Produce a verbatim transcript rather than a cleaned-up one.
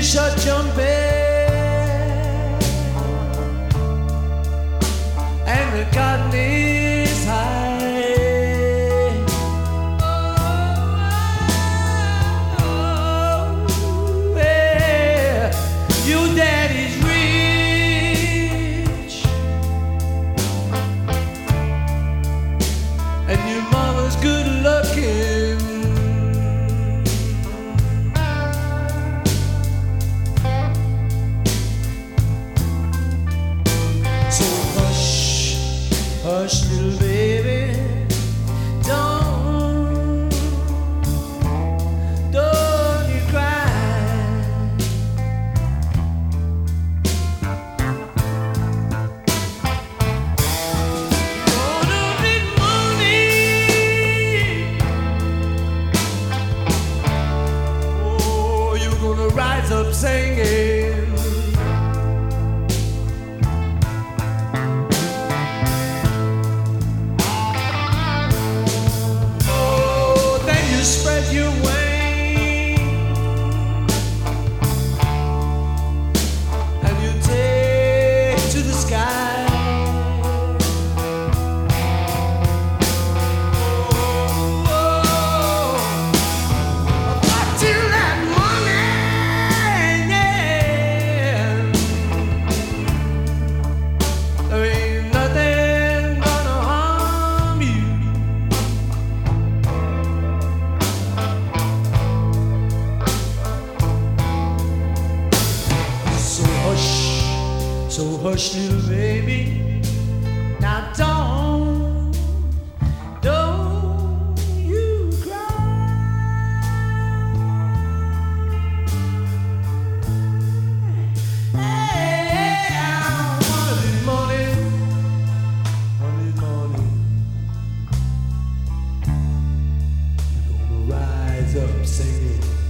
shut jumping and the cotton is high. Oh, yeah. Your daddy's rich and your mama's good looking. So hush, hush, little baby, don't, don't you cry. Gonna need money, oh, you're gonna rise up singing. Spread your wings and you take to the sky. Oh, oh, back to that money, yeah. There ain't nothing gonna harm you. So hush, little baby, now don't, don't you cry. Hey, I want this money, want this money. You're gonna rise up singing.